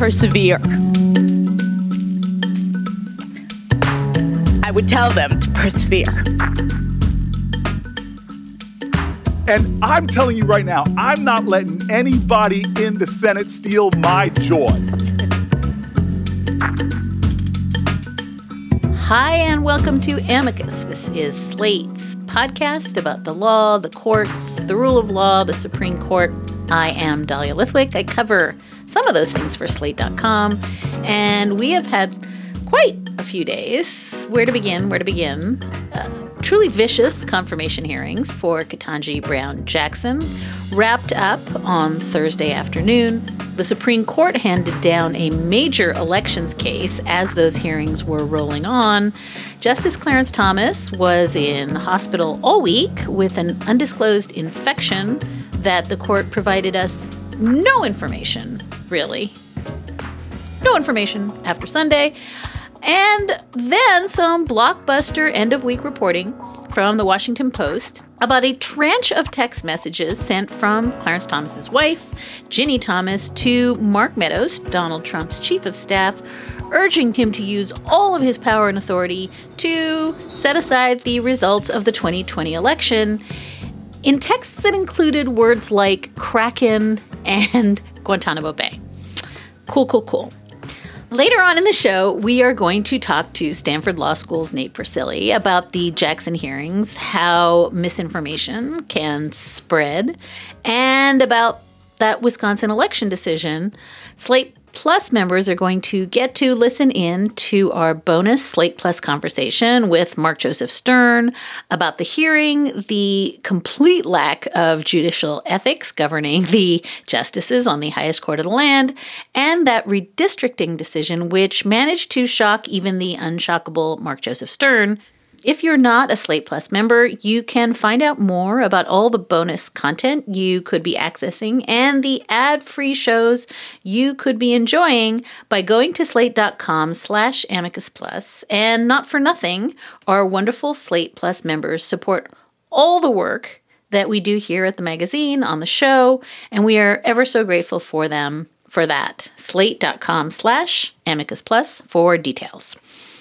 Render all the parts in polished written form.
persevere. I would tell them to persevere. And I'm telling you right now, I'm not letting anybody in the Senate steal my joy. Hi, and welcome to Amicus. This is Slate's podcast about the law, the courts, the rule of law, the Supreme Court. I am Dahlia Lithwick. I cover some of those things for Slate.com, and we have had quite a few days. Where to begin? Truly vicious confirmation hearings for Ketanji Brown Jackson wrapped up on Thursday afternoon. The Supreme Court handed down a major elections case as those hearings were rolling on. Justice Clarence Thomas was in hospital all week with an undisclosed infection that the court provided us no information, really. No information after Sunday. And then some blockbuster end-of-week reporting from the Washington Post about a tranche of text messages sent from Clarence Thomas's wife, Ginny Thomas, to Mark Meadows, Donald Trump's chief of staff, urging him to use all of his power and authority to set aside the results of the 2020 election in texts that included words like Kraken and Guantanamo Bay. Cool. Later on in the show, we are going to talk to Stanford Law School's Nate Persily about the Jackson hearings, how misinformation can spread, and about that Wisconsin election decision. Slate Plus members are going to get to listen in to our bonus Slate Plus conversation with Mark Joseph Stern about the hearing, the complete lack of judicial ethics governing the justices on the highest court of the land, and that redistricting decision, which managed to shock even the unshockable Mark Joseph Stern. If you're not a Slate Plus member, you can find out more about all the bonus content you could be accessing and the ad-free shows you could be enjoying by going to slate.com/amicus plus. And not for nothing, our wonderful Slate Plus members support all the work that we do here at the magazine, on the show, and we are ever so grateful for them for that. Slate.com/amicus plus for details.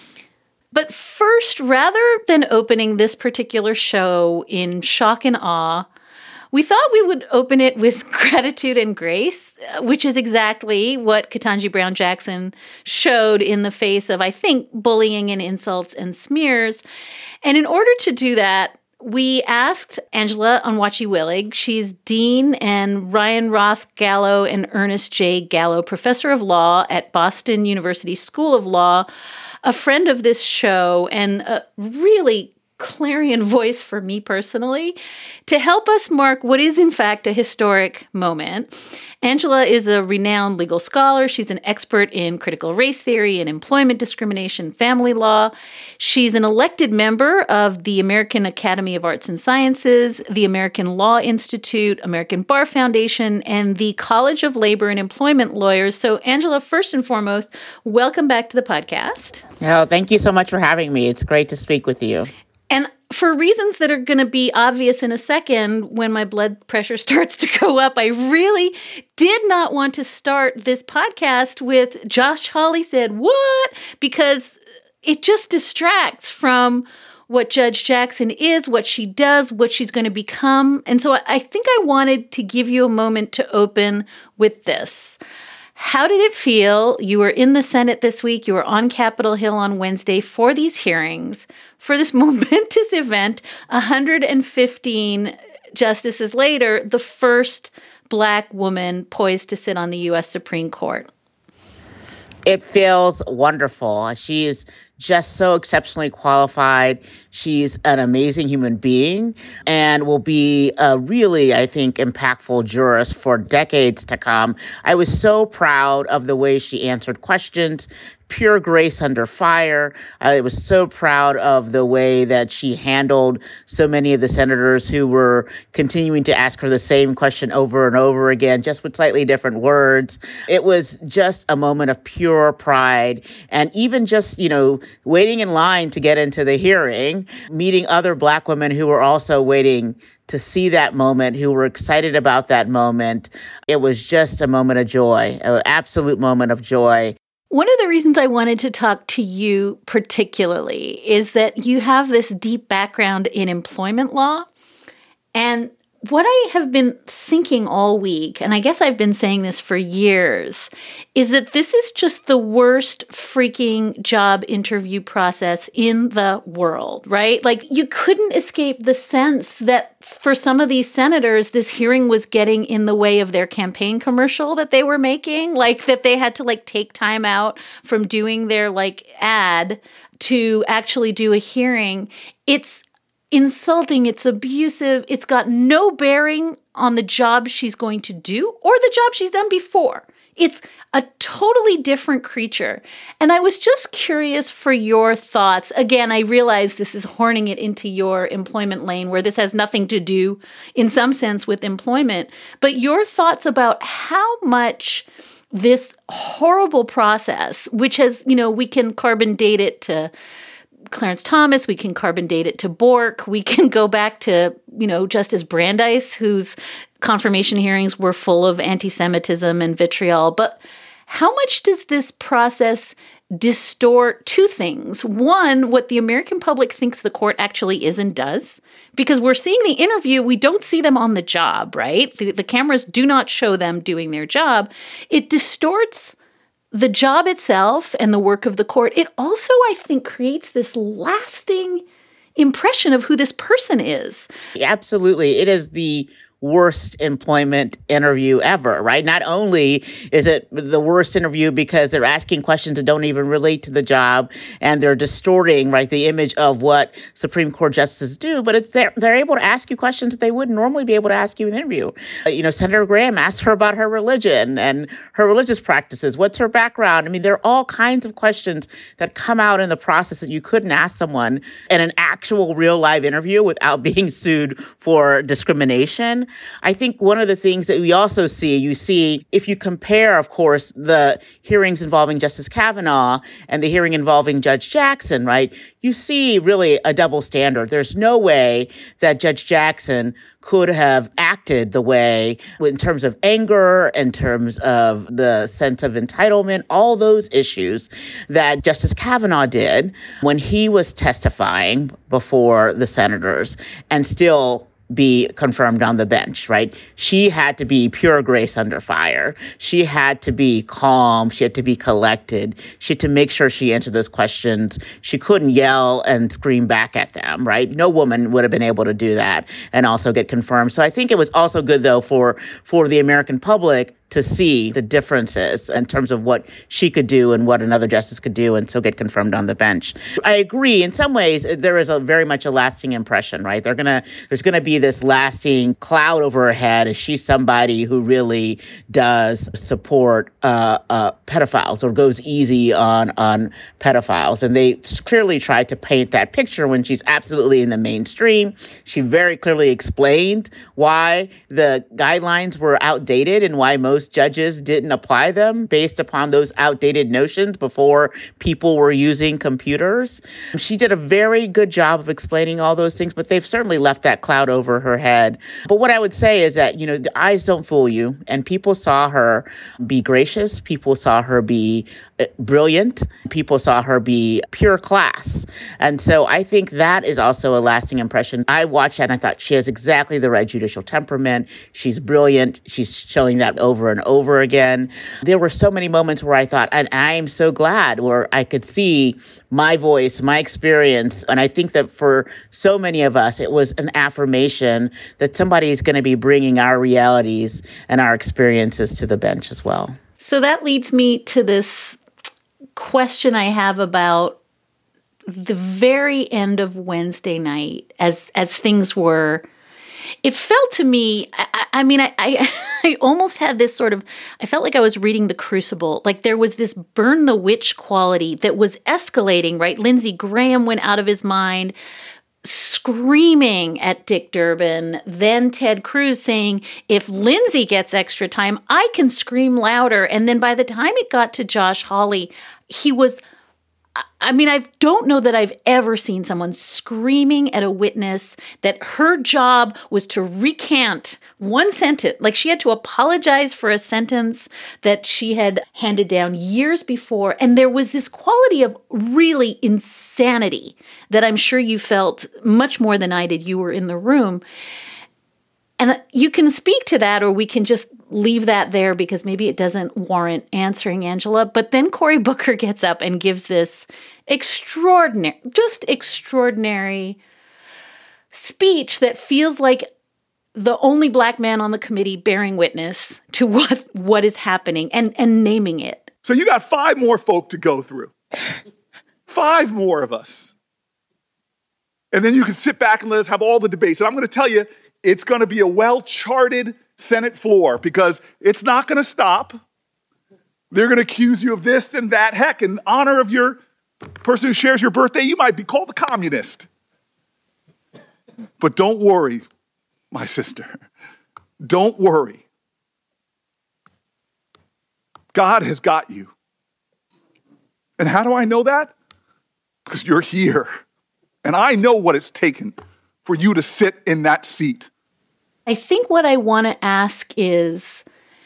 But first, rather than opening this particular show in shock and awe, we thought we would open it with gratitude and grace, which is exactly what Ketanji Brown Jackson showed in the face of, I think, bullying and insults and smears. And in order to do that, we asked Angela Onwuachi-Willig. She's Dean and Ryan Roth Gallo and Ernest J. Gallo Professor of Law at Boston University School of Law, a friend of this show and a really clarion voice for me personally, to help us mark what is in fact a historic moment. Angela is a renowned legal scholar. She's an expert in critical race theory and employment discrimination, family law. She's an elected member of the American Academy of Arts and Sciences, the American Law Institute, American Bar Foundation, and the College of Labor and Employment Lawyers. So Angela, first and foremost, welcome back to the podcast. Oh, thank you so much for having me. It's great to speak with you. And for reasons that are going to be obvious in a second, when my blood pressure starts to go up, I really did not want to start this podcast with Josh Hawley said, what? Because it just distracts from what Judge Jackson is, what she does, what she's going to become. And so I think I wanted to give you a moment to open with this. How did it feel? You were in the Senate this week. You were on Capitol Hill on Wednesday for these hearings, for this momentous event. 115 justices later, the first Black woman poised to sit on the U.S. Supreme Court. It feels wonderful. She is just so exceptionally qualified. She's an amazing human being and will be a really, I think, impactful jurist for decades to come. I was so proud of the way she answered questions, pure grace under fire. I was so proud of the way that she handled so many of the senators who were continuing to ask her the same question over and over again, just with slightly different words. It was just a moment of pure pride. And even just, waiting in line to get into the hearing, meeting other Black women who were also waiting to see that moment, who were excited about that moment. It was just a moment of joy, an absolute moment of joy. One of the reasons I wanted to talk to you particularly is that you have this deep background in employment law. And what I have been thinking all week, and I guess I've been saying this for years, is that this is just the worst freaking job interview process in the world, right? Like, you couldn't escape the sense that for some of these senators, this hearing was getting in the way of their campaign commercial that they were making, like that they had to take time out from doing their ad to actually do a hearing. It's insulting, it's abusive, it's got no bearing on the job she's going to do or the job she's done before. It's a totally different creature. And I was just curious for your thoughts. Again, I realize this is horning it into your employment lane where this has nothing to do, in some sense, with employment. But your thoughts about how much this horrible process, which has, we can carbon date it to Clarence Thomas, we can carbon date it to Bork, we can go back to, Justice Brandeis, whose confirmation hearings were full of anti-Semitism and vitriol. But how much does this process distort two things? One, what the American public thinks the court actually is and does, because we're seeing the interview, we don't see them on the job, right? The cameras do not show them doing their job. It distorts the job itself and the work of the court. It also, I think, creates this lasting impression of who this person is. Absolutely. It is the worst employment interview ever, right? Not only is it the worst interview because they're asking questions that don't even relate to the job and they're distorting, right, the image of what Supreme Court justices do, but it's they're able to ask you questions that they wouldn't normally be able to ask you in an interview. Senator Graham asked her about her religion and her religious practices. What's her background? I mean, there are all kinds of questions that come out in the process that you couldn't ask someone in an actual real live interview without being sued for discrimination. I think one of the things that we also see, if you compare, of course, the hearings involving Justice Kavanaugh and the hearing involving Judge Jackson, right, you see really a double standard. There's no way that Judge Jackson could have acted the way, in terms of anger, in terms of the sense of entitlement, all those issues that Justice Kavanaugh did when he was testifying before the senators and still be confirmed on the bench, right? She had to be pure grace under fire. She had to be calm. She had to be collected. She had to make sure she answered those questions. She couldn't yell and scream back at them, right? No woman would have been able to do that and also get confirmed. So I think it was also good, though, for the American public to see the differences in terms of what she could do and what another justice could do and still get confirmed on the bench. I agree. In some ways, there is very much a lasting impression, right? There's going to be this lasting cloud over her head. Is she somebody who really does support pedophiles or goes easy on pedophiles? And they clearly tried to paint that picture when she's absolutely in the mainstream. She very clearly explained why the guidelines were outdated and why most judges didn't apply them based upon those outdated notions before people were using computers. She did a very good job of explaining all those things, but they've certainly left that cloud over her head. But what I would say is that, the eyes don't fool you, and people saw her be gracious. People saw her be brilliant. People saw her be pure class. And so I think that is also a lasting impression. I watched that and I thought she has exactly the right judicial temperament. She's brilliant. She's showing that over and over again. There were so many moments where I thought, and I'm so glad, where I could see my voice, my experience. And I think that for so many of us, it was an affirmation that somebody is going to be bringing our realities and our experiences to the bench as well. So that leads me to this question I have about the very end of Wednesday night as things were. It felt to me, I I almost had this I felt like I was reading The Crucible. Like there was this burn the witch quality that was escalating, right? Lindsey Graham went out of his mind, screaming at Dick Durbin. Then Ted Cruz saying, if Lindsey gets extra time, I can scream louder. And then by the time it got to Josh Hawley, I don't know that I've ever seen someone screaming at a witness that her job was to recant one sentence. Like she had to apologize for a sentence that she had handed down years before. And there was this quality of really insanity that I'm sure you felt much more than I did. You were in the room. And you can speak to that, or we can just leave that there because maybe it doesn't warrant answering, Angela. But then Cory Booker gets up and gives this extraordinary speech that feels like the only Black man on the committee bearing witness to what is happening and naming it. So you got 5 more folk to go through. 5 more of us. And then you can sit back and let us have all the debates. And I'm going to tell you, it's going to be a well-charted Senate floor because it's not going to stop. They're going to accuse you of this and that. Heck, in honor of your person who shares your birthday, you might be called a communist. But don't worry, my sister. Don't worry. God has got you. And how do I know that? Because you're here. And I know what it's taken for you to sit in that seat. I think what I want to ask is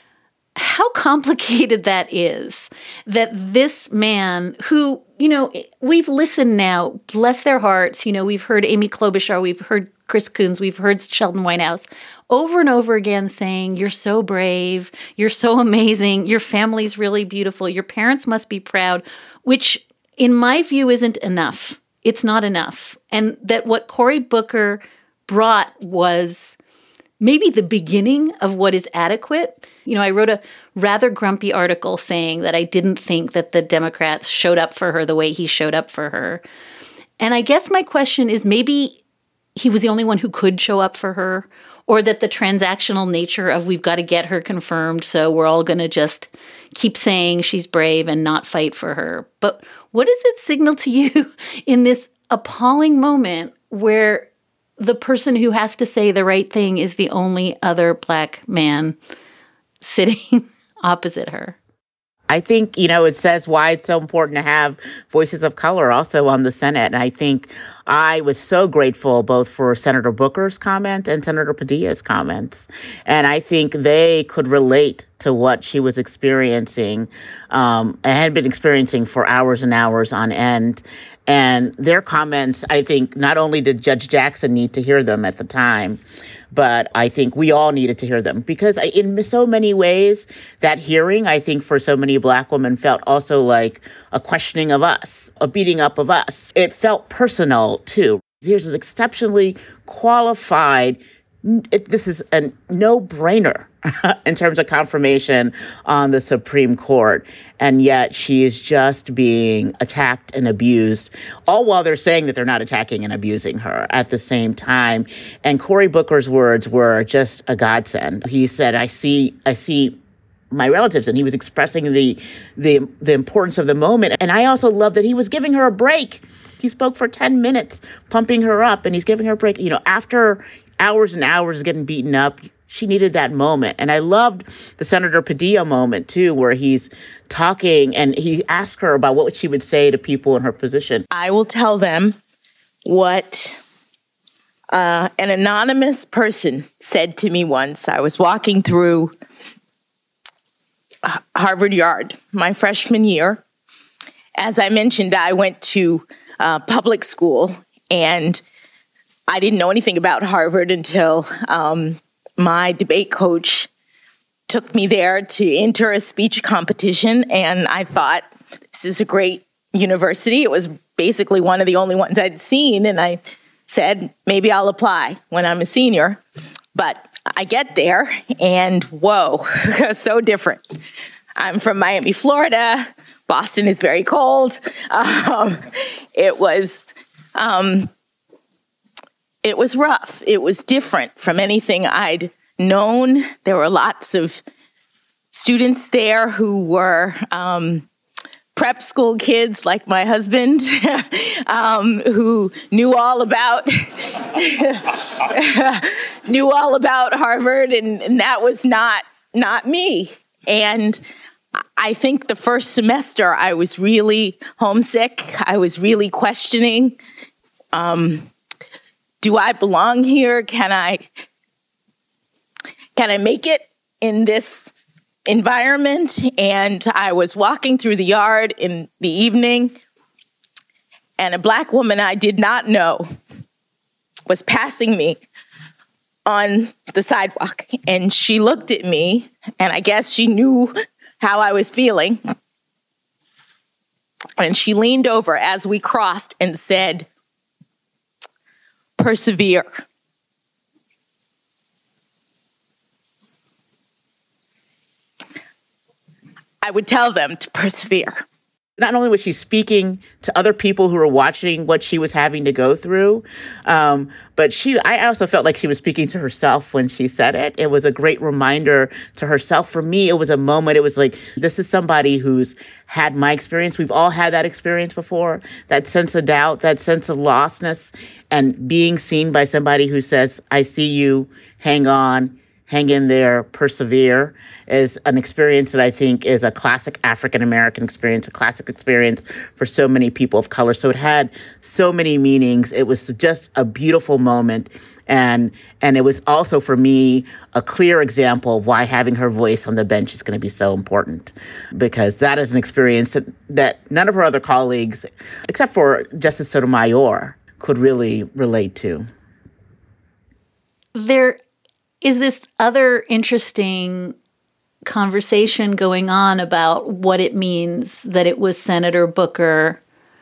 how complicated that is, that this man who, we've listened now, bless their hearts, we've heard Amy Klobuchar, we've heard Chris Coons, we've heard Sheldon Whitehouse over and over again saying, you're so brave, you're so amazing, your family's really beautiful, your parents must be proud, which in my view isn't enough. It's not enough. And that what Cory Booker brought was maybe the beginning of what is adequate. I wrote a rather grumpy article saying that I didn't think that the Democrats showed up for her the way he showed up for her. And I guess my question is maybe he was the only one who could show up for her, or that the transactional nature of we've got to get her confirmed, so we're all going to just keep saying she's brave and not fight for her. But what does it signal to you in this appalling moment where the person who has to say the right thing is the only other Black man sitting opposite her? I think, it says why it's so important to have voices of color also on the Senate. And I think I was so grateful both for Senator Booker's comment and Senator Padilla's comments. And I think they could relate to what she was experiencing and had been experiencing for hours and hours on end. And their comments, I think, not only did Judge Jackson need to hear them at the time, but I think we all needed to hear them because in so many ways, that hearing, I think for so many Black women felt also like a questioning of us, a beating up of us. It felt personal, too. Here's an exceptionally qualified, this is a no-brainer in terms of confirmation on the Supreme Court. And yet she is just being attacked and abused, all while they're saying that they're not attacking and abusing her at the same time. And Cory Booker's words were just a godsend. He said, I see my relatives, and he was expressing the importance of the moment. And I also love that he was giving her a break. He spoke for 10 minutes, pumping her up, and he's giving her a break. After hours and hours getting beaten up, she needed that moment. And I loved the Senator Padilla moment, too, where he's talking and he asked her about what she would say to people in her position. I will tell them what an anonymous person said to me once. I was walking through Harvard Yard my freshman year. As I mentioned, I went to public school, and I didn't know anything about Harvard until my debate coach took me there to enter a speech competition, and I thought, this is a great university. It was basically one of the only ones I'd seen, and I said, maybe I'll apply when I'm a senior. But I get there, and whoa, so different. I'm from Miami, Florida. Boston is very cold. It was rough. It was different from anything I'd known. There were lots of students there who were prep school kids like my husband, who knew all about Harvard, and that was not me. And I think the first semester I was really homesick. I was really questioning, do I belong here? Can I make it in this environment? And I was walking through the yard in the evening, and a Black woman I did not know was passing me on the sidewalk. And she looked at me, and I guess she knew how I was feeling. And she leaned over as we crossed and said, "Persevere." I would tell them to persevere. Not only was she speaking to other people who were watching what she was having to go through, but I also felt like she was speaking to herself when she said it. It was a great reminder to herself. For me, it was a moment. It was like, this is somebody who's had my experience. We've all had that experience before, that sense of doubt, that sense of lostness, and being seen by somebody who says, I see you, hang on, hang in there, persevere, is an experience that I think is a classic African-American experience, a classic experience for so many people of color. So it had so many meanings. It was just a beautiful moment. And it was also, for me, a clear example of why having her voice on the bench is going to be so important, because that is an experience that none of her other colleagues, except for Justice Sotomayor, could really relate to. There is this other interesting conversation going on about what it means that it was Senator Booker,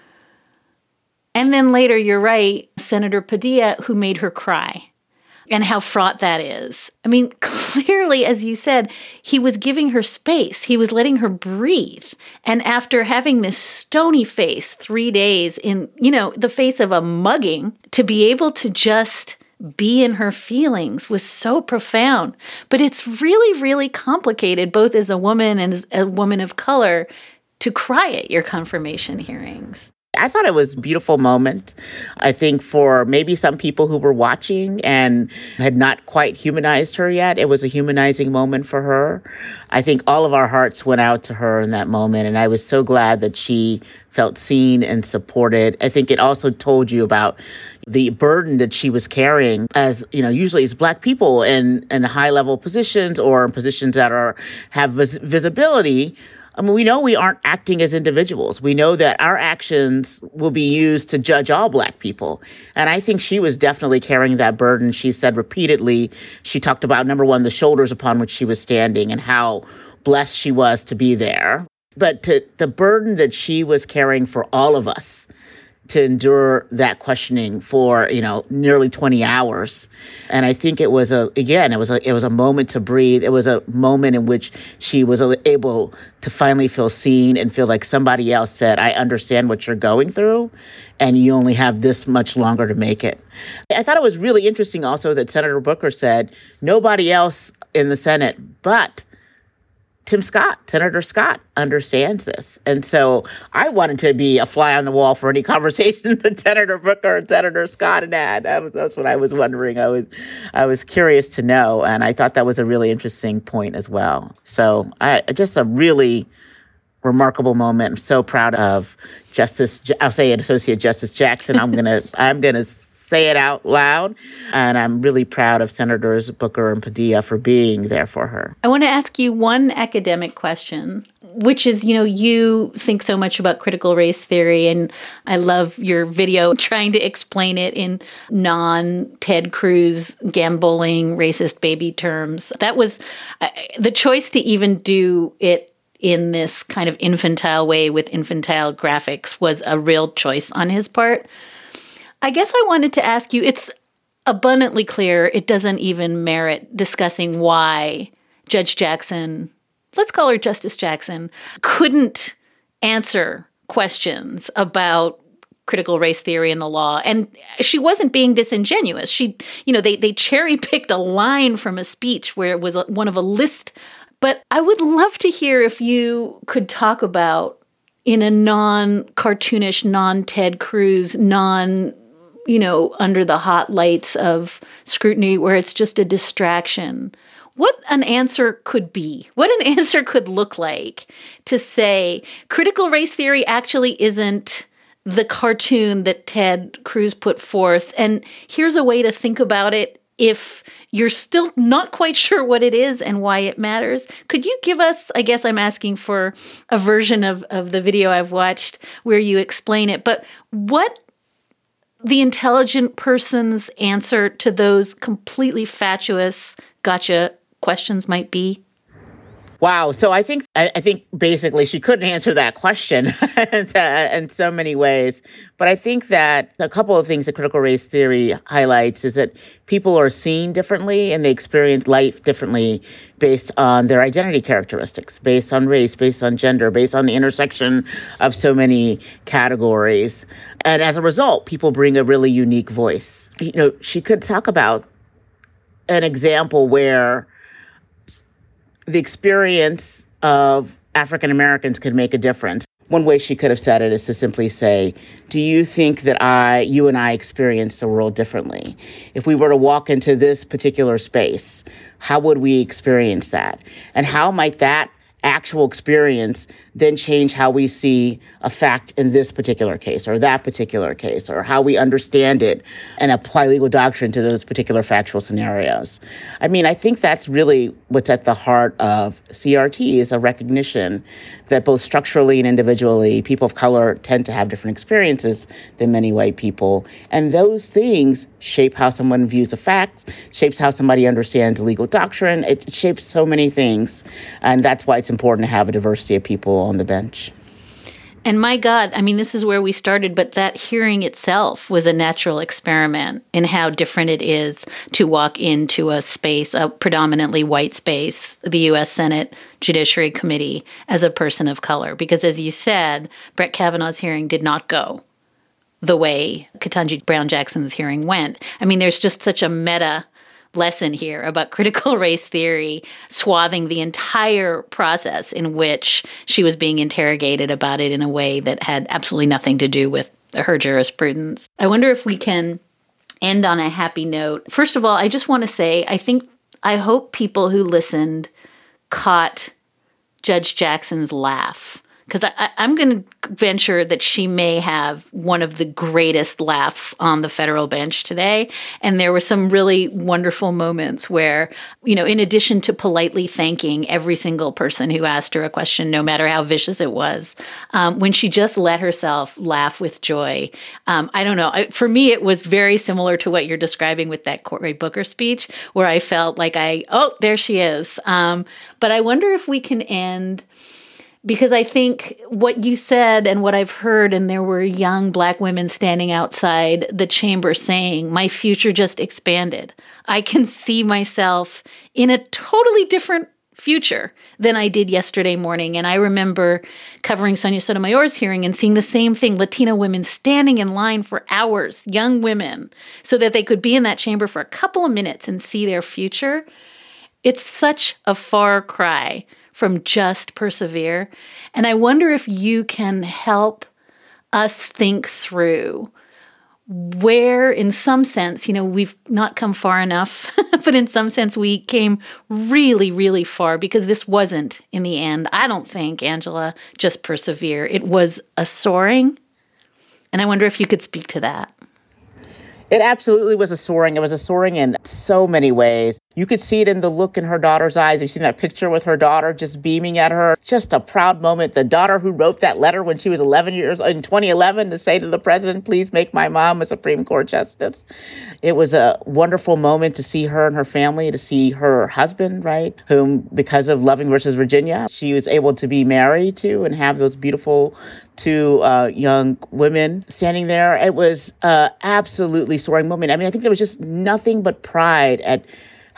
and then later, you're right, Senator Padilla, who made her cry, and how fraught that is. I mean, clearly, as you said, he was giving her space. He was letting her breathe. And after having this stony face 3 days in, the face of a mugging, to be able to just be in her feelings was so profound. But it's really, really complicated, both as a woman and as a woman of color, to cry at your confirmation hearings. I thought it was a beautiful moment. I think for maybe some people who were watching and had not quite humanized her yet, it was a humanizing moment for her. I think all of our hearts went out to her in that moment, and I was so glad that she felt seen and supported. I think it also told you about the burden that she was carrying, as usually as Black people in high-level positions or in positions that have visibility. I mean, we know we aren't acting as individuals. We know that our actions will be used to judge all Black people. And I think she was definitely carrying that burden. She said repeatedly, she talked about, number one, the shoulders upon which she was standing and how blessed she was to be there. But the burden that she was carrying for all of us to endure that questioning for, nearly 20 hours. And I think it was a moment to breathe. It was a moment in which she was able to finally feel seen and feel like somebody else said, I understand what you're going through, and you only have this much longer to make it. I thought it was really interesting also that Senator Booker said nobody else in the Senate but Tim Scott, Senator Scott, understands this. And so I wanted to be a fly on the wall for any conversations that Senator Booker and Senator Scott had. That's what I was wondering. I was curious to know, and I thought that was a really interesting point as well. So just a really remarkable moment. I'm so proud of I'll say it, Associate Justice Jackson. I'm gonna say it out loud. And I'm really proud of Senators Booker and Padilla for being there for her. I want to ask you one academic question, which is, you think so much about critical race theory, and I love your video trying to explain it in non-Ted Cruz gambling, racist baby terms. That was the choice to even do it in this kind of infantile way with infantile graphics was a real choice on his part. I guess I wanted to ask you, it's abundantly clear it doesn't even merit discussing why Judge Jackson, let's call her Justice Jackson, couldn't answer questions about critical race theory in the law. And she wasn't being disingenuous. They cherry picked a line from a speech where it was one of a list. But I would love to hear if you could talk about, in a non-cartoonish, non-Ted Cruz, under the hot lights of scrutiny where it's just a distraction, what an answer could be, what an answer could look like to say critical race theory actually isn't the cartoon that Ted Cruz put forth. And here's a way to think about it if you're still not quite sure what it is and why it matters. Could you give us, I guess I'm asking for a version of the video I've watched where you explain it, but what the intelligent person's answer to those completely fatuous gotcha questions might be? Wow. So I think basically she couldn't answer that question in so many ways. But I think that a couple of things that critical race theory highlights is that people are seen differently and they experience life differently based on their identity characteristics, based on race, based on gender, based on the intersection of so many categories. And as a result, people bring a really unique voice. She could talk about an example where the experience of African Americans could make a difference. One way she could have said it is to simply say, do you think that you and I experience the world differently? If we were to walk into this particular space, how would we experience that? And how might that actual experience then change how we see a fact in this particular case or that particular case, or how we understand it and apply legal doctrine to those particular factual scenarios? I mean, I think that's really what's at the heart of CRT, is a recognition that both structurally and individually, people of color tend to have different experiences than many white people. And those things shape how someone views a fact, shapes how somebody understands legal doctrine. It shapes so many things. And that's why it's important to have a diversity of people on the bench. And my God, I mean, this is where we started, but that hearing itself was a natural experiment in how different it is to walk into a space, a predominantly white space, the U.S. Senate Judiciary Committee, as a person of color. Because as you said, Brett Kavanaugh's hearing did not go the way Ketanji Brown Jackson's hearing went. I mean, there's just such a meta lesson here about critical race theory swathing the entire process in which she was being interrogated about it in a way that had absolutely nothing to do with her jurisprudence. I wonder if we can end on a happy note. First of all, I just want to say, I hope people who listened caught Judge Jackson's laugh, because I'm going to venture that she may have one of the greatest laughs on the federal bench today. And there were some really wonderful moments where, in addition to politely thanking every single person who asked her a question, no matter how vicious it was, when she just let herself laugh with joy. I don't know. For me, it was very similar to what you're describing with that Cory Booker speech, where I felt like there she is. But I wonder if we can end, because I think what you said and what I've heard, and there were young Black women standing outside the chamber saying, my future just expanded. I can see myself in a totally different future than I did yesterday morning. And I remember covering Sonia Sotomayor's hearing and seeing the same thing, Latina women standing in line for hours, young women, so that they could be in that chamber for a couple of minutes and see their future. It's such a far cry from just persevere. And I wonder if you can help us think through where, in some sense, we've not come far enough, but in some sense we came really, really far, because this wasn't, in the end, I don't think, Angela, just persevere. It was a soaring. And I wonder if you could speak to that. It absolutely was a soaring. It was a soaring in so many ways. You could see it in the look in her daughter's eyes. You've seen that picture with her daughter just beaming at her. Just a proud moment. The daughter who wrote that letter when she was 11 years old in 2011 to say to the president, please make my mom a Supreme Court justice. It was a wonderful moment to see her and her family, to see her husband, right, whom, because of Loving versus Virginia, she was able to be married to and have those beautiful two young women standing there. It was absolutely soaring moment. I mean, I think there was just nothing but pride at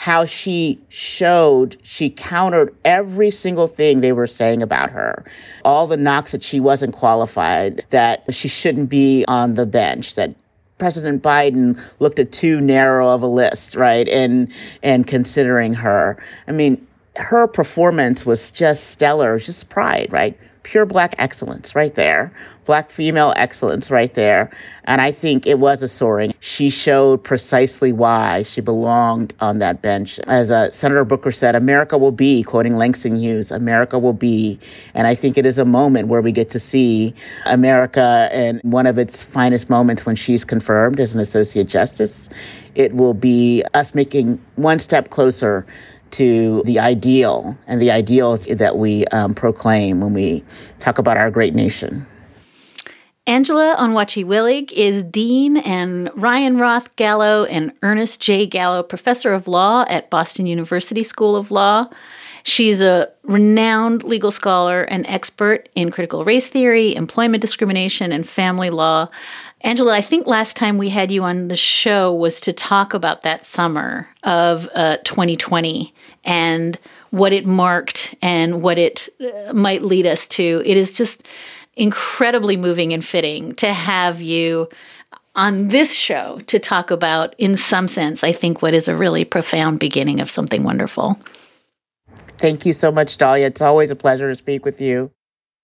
how she countered every single thing they were saying about her. All the knocks that she wasn't qualified, that she shouldn't be on the bench, that President Biden looked at too narrow of a list, right, and considering her. I mean, her performance was just stellar, just pride, right? Pure Black excellence right there. Black female excellence right there. And I think it was a soaring. She showed precisely why she belonged on that bench. As Senator Booker said, America will be, quoting Langston Hughes, America will be. And I think it is a moment where we get to see America in one of its finest moments when she's confirmed as an Associate Justice. It will be us making one step closer to the ideal and the ideals that we proclaim when we talk about our great nation. Angela Onwuachi-Willig is Dean and Ryan Roth Gallo and Ernest J. Gallo Professor of Law at Boston University School of Law. She's a renowned legal scholar and expert in critical race theory, employment discrimination, and family law. Angela, I think last time we had you on the show was to talk about that summer of 2020 and what it marked and what it might lead us to. It is just incredibly moving and fitting to have you on this show to talk about, in some sense, I think what is a really profound beginning of something wonderful. Thank you so much, Dahlia. It's always a pleasure to speak with you.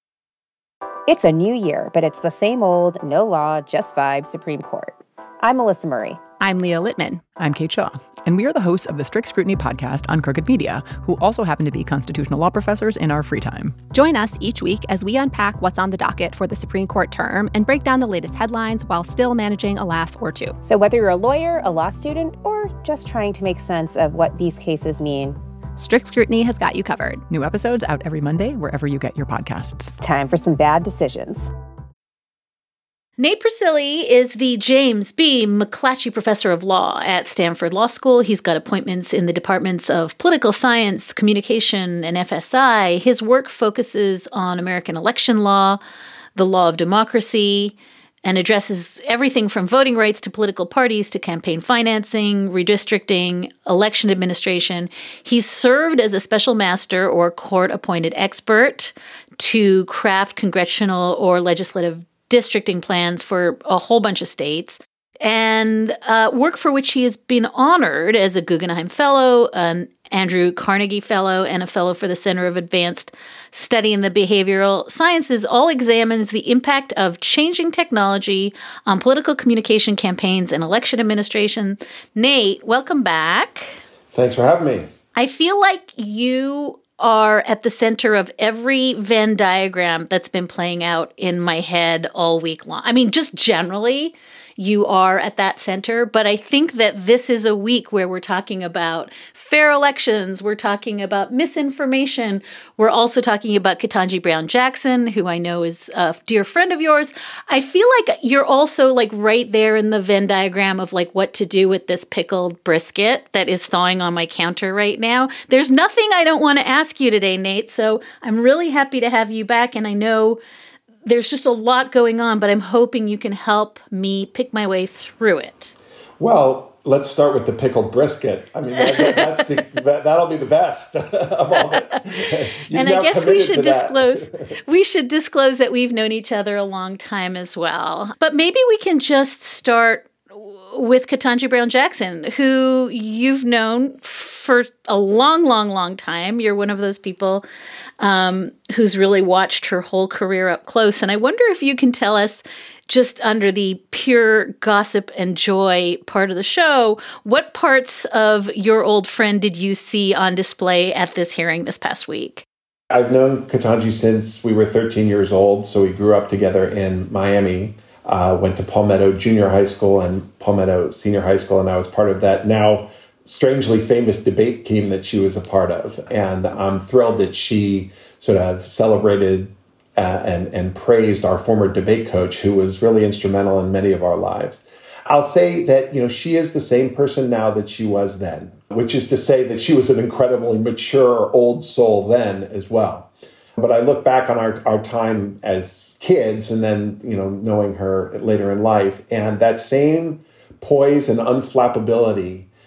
It's a new year, but it's the same old, no law, just vibes Supreme Court. I'm Melissa Murray. I'm Leah Littman. I'm Kate Shaw. And we are the hosts of the Strict Scrutiny podcast on Crooked Media, who also happen to be constitutional law professors in our free time. Join us each week as we unpack what's on the docket for the Supreme Court term and break down the latest headlines while still managing a laugh or two. So whether you're a lawyer, a law student, or just trying to make sense of what these cases mean, Strict Scrutiny has got you covered. New episodes out every Monday, wherever you get your podcasts. it's time for some bad decisions. Nate Persily is the James B. McClatchy Professor of Law at Stanford Law School. He's got appointments in the departments of political science, communication, and FSI. His work focuses on American election law, the law of democracy, and addresses everything from voting rights to political parties to campaign financing, redistricting, election administration. He's served as a special master or court-appointed expert to craft congressional or legislative districting plans for a whole bunch of states, and work for which he has been honored as a Guggenheim Fellow, an Andrew Carnegie Fellow, and a Fellow for the Center of Advanced Study in the Behavioral Sciences, all examines the impact of changing technology on political communication campaigns and election administration. Nate, welcome back. Thanks for having me. I feel like you are at the center of every Venn diagram that's been playing out in my head all week long. I mean, just generally, you are at that center. But I think that this is a week where we're talking about fair elections. We're talking about misinformation. We're also talking about Ketanji Brown Jackson, who I know is a dear friend of yours. I feel like you're also like right there in the Venn diagram of like what to do with this pickled brisket that is thawing on my counter right now. There's nothing I don't want to ask you today, Nate. So I'm really happy to have you back. And I know there's just a lot going on, but I'm hoping you can help me pick my way through it. Well, let's start with the pickled brisket. I mean, that'll be the best of all this. And I guess we should disclose that we've known each other a long time as well. But maybe we can just start with Ketanji Brown Jackson, who you've known for a long, long, long time. You're one of those people who's really watched her whole career up close. And I wonder if you can tell us, just under the pure gossip and joy part of the show, what parts of your old friend did you see on display at this hearing this past week? I've known Ketanji since we were 13 years old, so we grew up together in Miami. Went to Palmetto Junior High School and Palmetto Senior High School, and I was part of that now strangely famous debate team that she was a part of. And I'm thrilled that she sort of celebrated and praised our former debate coach, who was really instrumental in many of our lives. I'll say that, she is the same person now that she was then, which is to say that she was an incredibly mature old soul then as well. But I look back on our time as kids and then, knowing her later in life, and that same poise and unflappability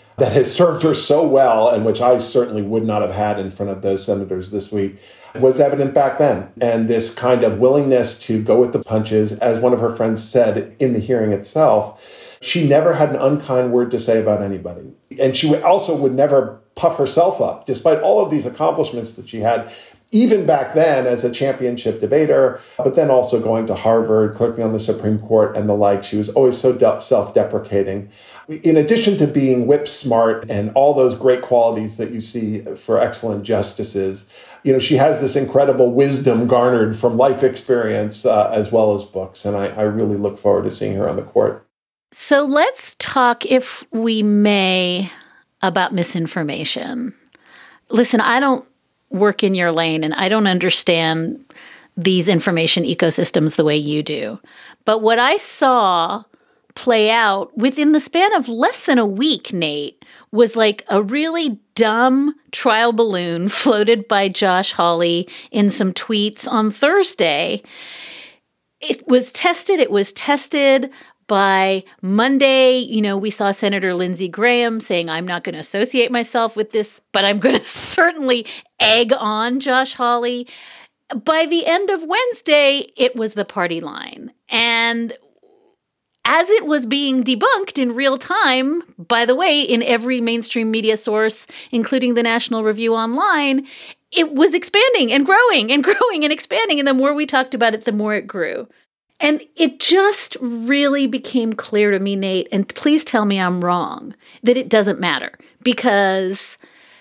that has served her so well, and which I certainly would not have had in front of those senators this week, was evident back then. And this kind of willingness to go with the punches, as one of her friends said in the hearing itself, she never had an unkind word to say about anybody. And she also would never puff herself up, despite all of these accomplishments that she had, even back then as a championship debater, but then also going to Harvard, clerking on the Supreme Court and the like. She was always so self-deprecating. In addition to being whip smart and all those great qualities that you see for excellent justices, she has this incredible wisdom garnered from life experience as well as books. And I really look forward to seeing her on the court. So let's talk, if we may, about misinformation. Listen, I don't work in your lane and I don't understand these information ecosystems the way you do. But what I saw play out within the span of less than a week, Nate, was like a really dumb trial balloon floated by Josh Hawley in some tweets on Thursday. It was tested. By Monday, we saw Senator Lindsey Graham saying, I'm not going to associate myself with this, but I'm going to certainly egg on Josh Hawley. By the end of Wednesday, it was the party line. And as it was being debunked in real time, by the way, in every mainstream media source, including the National Review Online, it was expanding and growing and growing and expanding. And the more we talked about it, the more it grew. And it just really became clear to me, Nate, and please tell me I'm wrong, that it doesn't matter because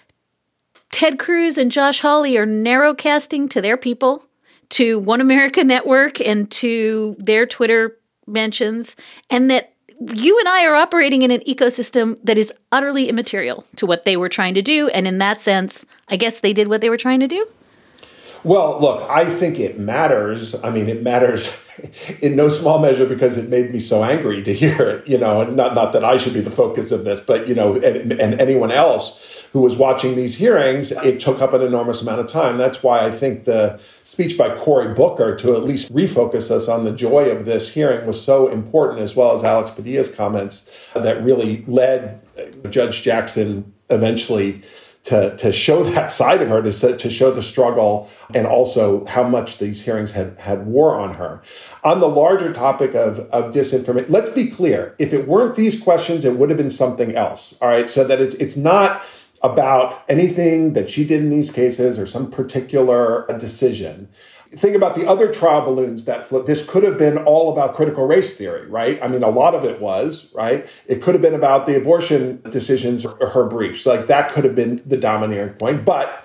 Ted Cruz and Josh Hawley are narrowcasting to their people, to One America Network and to their Twitter mentions, and that you and I are operating in an ecosystem that is utterly immaterial to what they were trying to do. And in that sense, I guess they did what they were trying to do. Well, look, I think it matters. I mean, it matters in no small measure because it made me so angry to hear it, and not that I should be the focus of this, but, and anyone else who was watching these hearings, it took up an enormous amount of time. That's why I think the speech by Cory Booker to at least refocus us on the joy of this hearing was so important, as well as Alex Padilla's comments that really led Judge Jackson eventually to show that side of her, to show the struggle and also how much these hearings had wore on her. On the larger topic of disinformation, let's be clear. If it weren't these questions, it would have been something else. All right. So that it's not about anything that she did in these cases or some particular decision. Think about the other trial balloons that flew. This could have been all about critical race theory, right? I mean, a lot of it was, right? It could have been about the abortion decisions or her briefs. Like that could have been the domineering point. But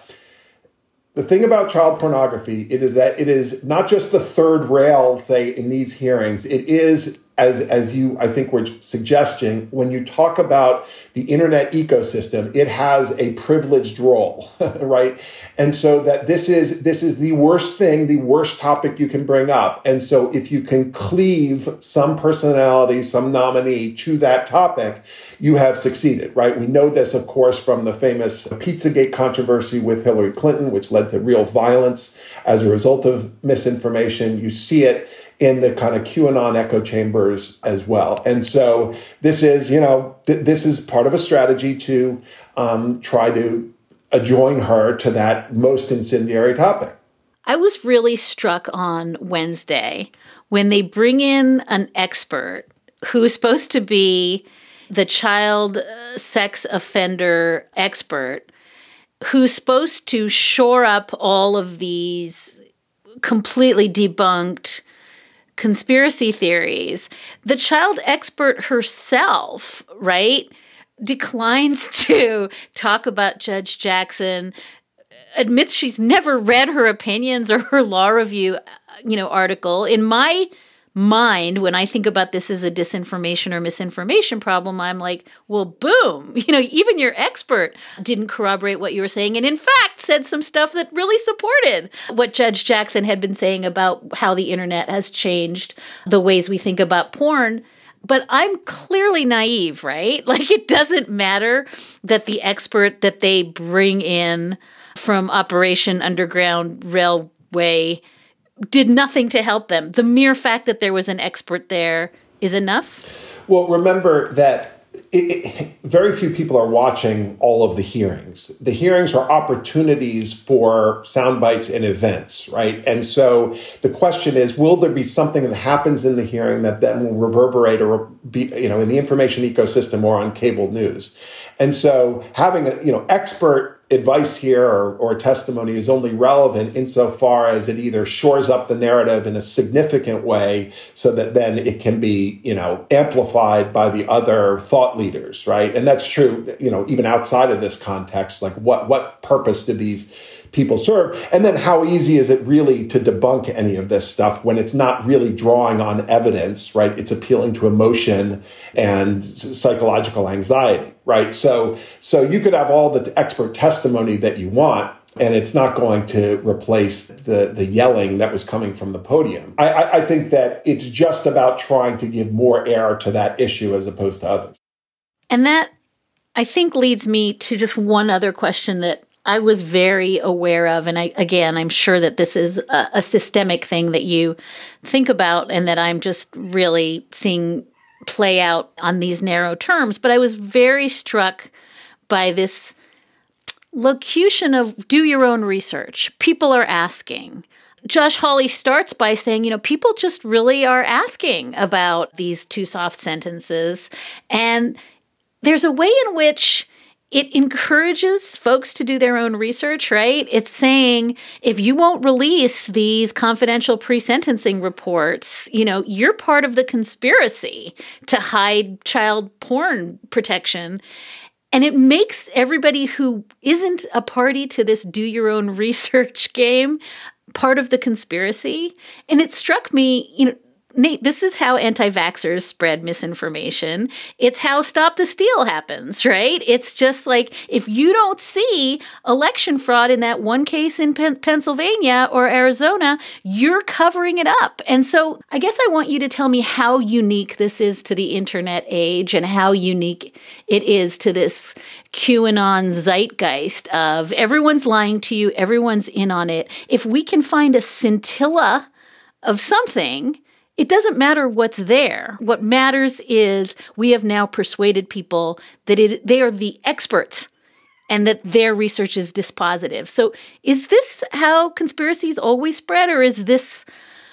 the thing about child pornography, it is not just the third rail, say, in these hearings. It is, as you, I think, were suggesting, when you talk about the internet ecosystem, it has a privileged role, right? And so that this is the worst thing, the worst topic you can bring up. And so if you can cleave some personality, some nominee to that topic, you have succeeded, right? We know this, of course, from the famous Pizzagate controversy with Hillary Clinton, which led to real violence as a result of misinformation. You see it in the kind of QAnon echo chambers as well. And so this is, this is part of a strategy to try to adjoin her to that most incendiary topic. I was really struck on Wednesday when they bring in an expert who's supposed to be the child sex offender expert, who's supposed to shore up all of these completely debunked conspiracy theories. The child expert herself, right, declines to talk about Judge Jackson, admits she's never read her opinions or her law review, article. In my mind, when I think about this as a disinformation or misinformation problem, I'm like, well, boom, even your expert didn't corroborate what you were saying. And in fact, said some stuff that really supported what Judge Jackson had been saying about how the internet has changed the ways we think about porn. But I'm clearly naive, right? Like, it doesn't matter that the expert that they bring in from Operation Underground Railway did nothing to help them. The mere fact that there was an expert there is enough? Well, remember that very few people are watching all of the hearings. The hearings are opportunities for sound bites and events, right? And so the question is, will there be something that happens in the hearing that then will reverberate or be, in the information ecosystem or on cable news? And so having expert advice here or testimony is only relevant insofar as it either shores up the narrative in a significant way so that then it can be, amplified by the other thought leaders, right? And that's true, even outside of this context, like what purpose did these people serve? And then how easy is it really to debunk any of this stuff when it's not really drawing on evidence, right? It's appealing to emotion and psychological anxiety, right? So you could have all the expert testimony that you want, and it's not going to replace the yelling that was coming from the podium. I think that it's just about trying to give more air to that issue as opposed to others. And that, I think, leads me to just one other question that I was very aware of. And I'm sure that this is a systemic thing that you think about and that I'm just really seeing play out on these narrow terms. But I was very struck by this locution of do your own research. People are asking. Josh Hawley starts by saying, people just really are asking about these two soft sentences. And there's a way in which it encourages folks to do their own research, right? It's saying, if you won't release these confidential pre-sentencing reports, you're part of the conspiracy to hide child porn protection. And it makes everybody who isn't a party to this do your own research game part of the conspiracy. And it struck me, Nate, this is how anti-vaxxers spread misinformation. It's how Stop the Steal happens, right? It's just like, if you don't see election fraud in that one case in Pennsylvania or Arizona, you're covering it up. And so I guess I want you to tell me how unique this is to the internet age and how unique it is to this QAnon zeitgeist of everyone's lying to you, everyone's in on it. If we can find a scintilla of something, it doesn't matter what's there. What matters is we have now persuaded people that they are the experts and that their research is dispositive. So is this how conspiracies always spread, or is this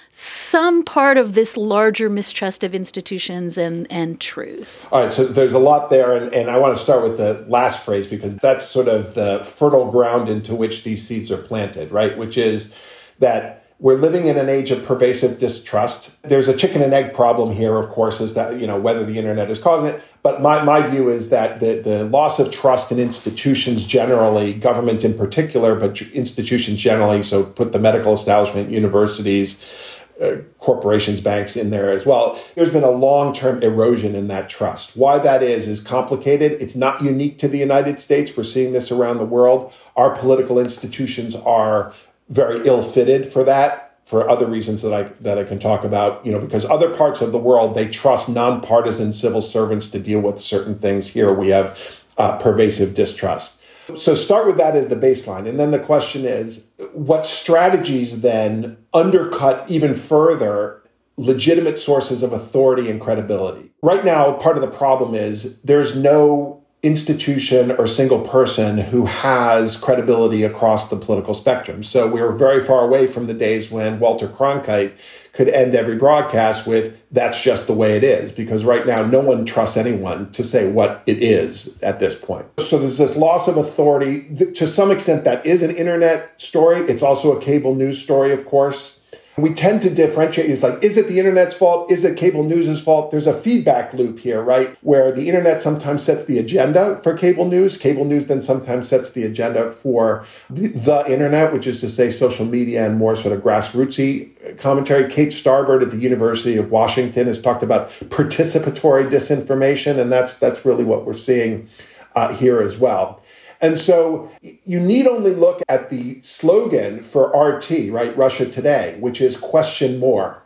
some part of this larger mistrust of institutions and truth? All right, so there's a lot there, and I want to start with the last phrase because that's sort of the fertile ground into which these seeds are planted, right? Which is that we're living in an age of pervasive distrust. There's a chicken and egg problem here, of course, is that, whether the internet is causing it. But my view is that the loss of trust in institutions generally, government in particular, but institutions generally, so put the medical establishment, universities, corporations, banks in there as well. There's been a long-term erosion in that trust. Why that is complicated. It's not unique to the United States. We're seeing this around the world. Our political institutions are very ill-fitted for that, for other reasons that I can talk about, because other parts of the world, they trust nonpartisan civil servants to deal with certain things. Here we have pervasive distrust. So start with that as the baseline. And then the question is, what strategies then undercut even further legitimate sources of authority and credibility? Right now, part of the problem is there's no institution or single person who has credibility across the political spectrum. So we're very far away from the days when Walter Cronkite could end every broadcast with, that's just the way it is, because right now no one trusts anyone to say what it is at this point. So there's this loss of authority. To some extent, that is an internet story. It's also a cable news story, of course. We tend to differentiate. It's like, is it the internet's fault? Is it cable news's fault? There's a feedback loop here, right? Where the internet sometimes sets the agenda for cable news. Cable news then sometimes sets the agenda for the internet, which is to say social media and more sort of grassrootsy commentary. Kate Starbird at the University of Washington has talked about participatory disinformation, and that's really what we're seeing here as well. And so you need only look at the slogan for RT, right, Russia Today, which is question more.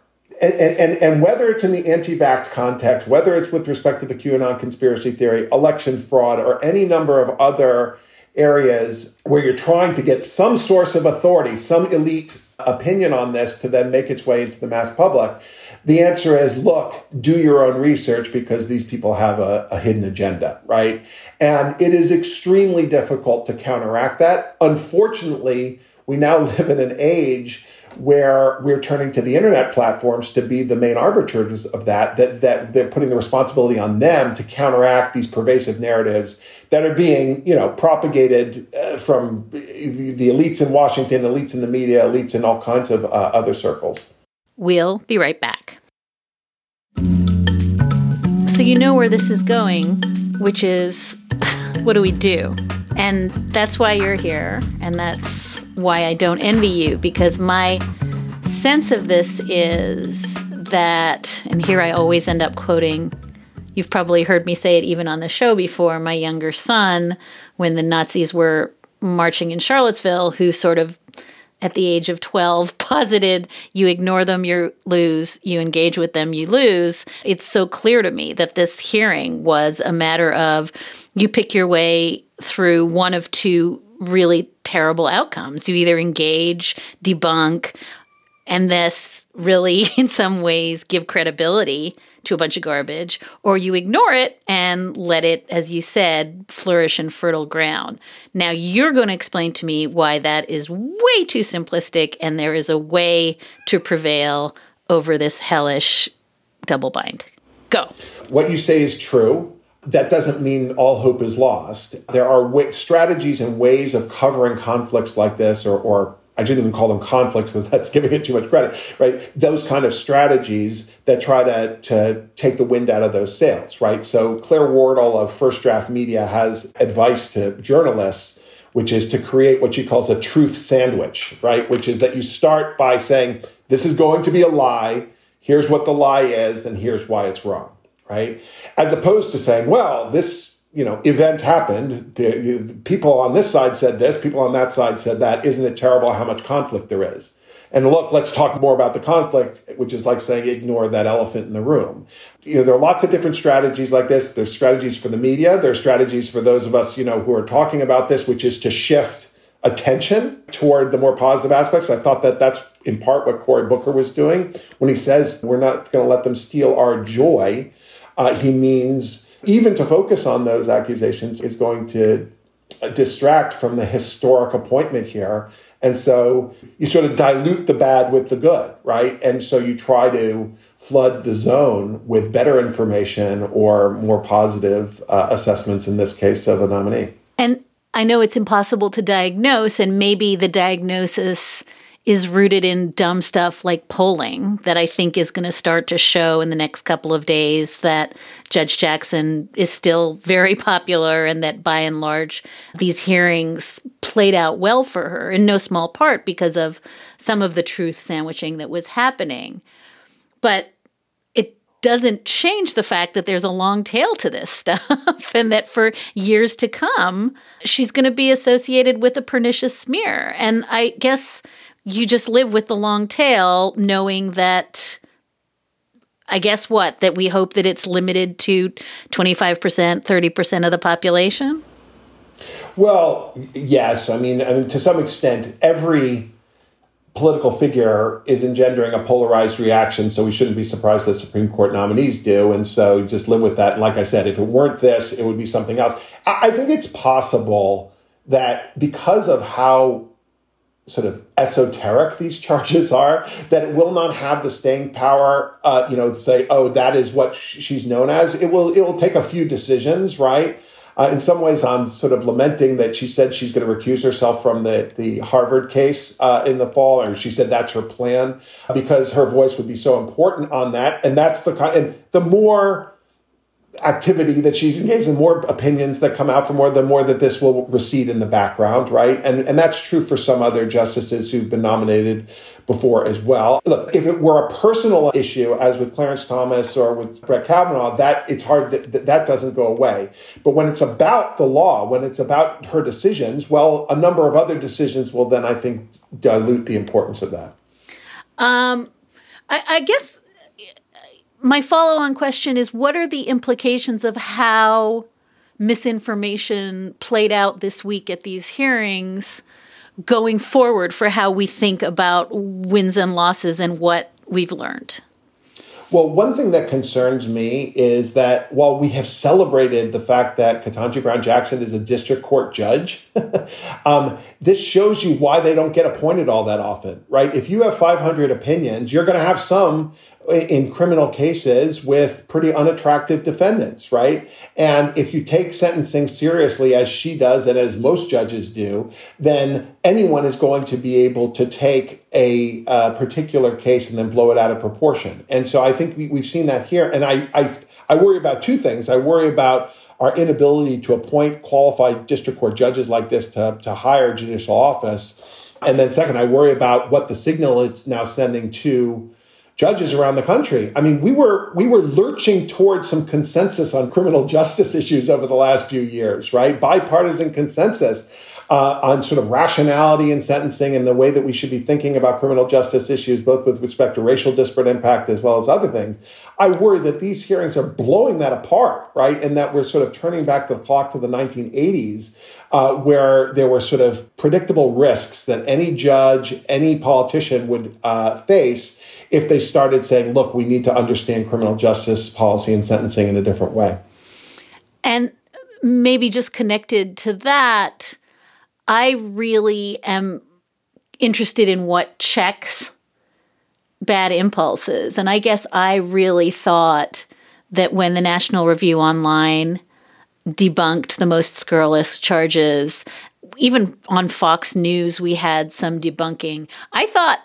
And whether it's in the anti-vax context, whether it's with respect to the QAnon conspiracy theory, election fraud, or any number of other areas where you're trying to get some source of authority, some elite opinion on this to then make its way into the mass public? The answer is, look, do your own research because these people have a hidden agenda, right? And it is extremely difficult to counteract that. Unfortunately, we now live in an age where we're turning to the internet platforms to be the main arbiters of that they're putting the responsibility on them to counteract these pervasive narratives that are being, propagated from the elites in Washington, elites in the media, elites in all kinds of other circles. We'll be right back. So you know where this is going, which is, what do we do? And that's why you're here, and that's why I don't envy you, because my sense of this is that, and here I always end up quoting, you've probably heard me say it even on the show before, my younger son, when the Nazis were marching in Charlottesville, who sort of at the age of 12 posited, you ignore them, you lose, you engage with them, you lose. It's so clear to me that this hearing was a matter of you pick your way through one of two really terrible outcomes. You either engage, debunk, and this really, in some ways, give credibility to a bunch of garbage, or you ignore it and let it, as you said, flourish in fertile ground. Now, you're going to explain to me why that is way too simplistic and there is a way to prevail over this hellish double bind. Go. What you say is true. That doesn't mean all hope is lost. There are strategies and ways of covering conflicts like this, or I shouldn't even call them conflicts because that's giving it too much credit, right? Those kind of strategies that try to take the wind out of those sails, right? So Claire Wardle of First Draft Media has advice to journalists, which is to create what she calls a truth sandwich, right? Which is that you start by saying, this is going to be a lie, here's what the lie is, and here's why it's wrong. Right? As opposed to saying, well, this, event happened. The people on this side said this, people on that side said that. Isn't it terrible how much conflict there is? And look, let's talk more about the conflict, which is like saying ignore that elephant in the room. There are lots of different strategies like this. There's strategies for the media. There's strategies for those of us, who are talking about this, which is to shift attention toward the more positive aspects. I thought that that's in part what Cory Booker was doing when he says we're not going to let them steal our joy. He means even to focus on those accusations is going to distract from the historic appointment here. And so you sort of dilute the bad with the good, right? And so you try to flood the zone with better information or more positive assessments, in this case, of a nominee. And I know it's impossible to diagnose, and maybe the diagnosis is rooted in dumb stuff like polling that I think is going to start to show in the next couple of days that Judge Jackson is still very popular and that by and large these hearings played out well for her, in no small part because of some of the truth sandwiching that was happening. But it doesn't change the fact that there's a long tail to this stuff and that for years to come, she's going to be associated with a pernicious smear. And I guess you just live with the long tail, knowing that, I guess that we hope that it's limited to 25%, 30% of the population? Well, yes. I mean, to some extent, every political figure is engendering a polarized reaction, so we shouldn't be surprised that Supreme Court nominees do. And so just live with that. And like I said, if it weren't this, it would be something else. I think it's possible that because of how sort of esoteric these charges are, that it will not have the staying power, to say, oh, that is what she's known as. It will take a few decisions, right? In some ways, I'm sort of lamenting that she said she's going to recuse herself from the Harvard case in the fall, or she said that's her plan, because her voice would be so important on that. And that's and the more activity that she's engaged in, more opinions that come out from her, the more that this will recede in the background, right? And that's true for some other justices who've been nominated before as well. Look, if it were a personal issue, as with Clarence Thomas or with Brett Kavanaugh, it's hard, that doesn't go away. But when it's about the law, when it's about her decisions, well, a number of other decisions will then, I think, dilute the importance of that. I guess my follow-on question is, what are the implications of how misinformation played out this week at these hearings going forward for how we think about wins and losses and what we've learned? Well, one thing that concerns me is that while we have celebrated the fact that Ketanji Brown Jackson is a district court judge, this shows you why they don't get appointed all that often, right? If you have 500 opinions, you're going to have some in criminal cases with pretty unattractive defendants, right? And if you take sentencing seriously, as she does and as most judges do, then anyone is going to be able to take a particular case and then blow it out of proportion. And so I think we've seen that here. And I worry about two things. I worry about our inability to appoint qualified district court judges like this to higher judicial office. And then second, I worry about what the signal it's now sending to judges around the country. I mean, we were lurching towards some consensus on criminal justice issues over the last few years, right? Bipartisan consensus on sort of rationality in sentencing and the way that we should be thinking about criminal justice issues, both with respect to racial disparate impact as well as other things. I worry that these hearings are blowing that apart, right? And that we're sort of turning back the clock to the 1980s, where there were sort of predictable risks that any judge, any politician would face if they started saying, look, we need to understand criminal justice policy and sentencing in a different way. And maybe just connected to that, I really am interested in what checks bad impulses. And I guess I really thought that when the National Review Online debunked the most scurrilous charges, even on Fox News, we had some debunking. I thought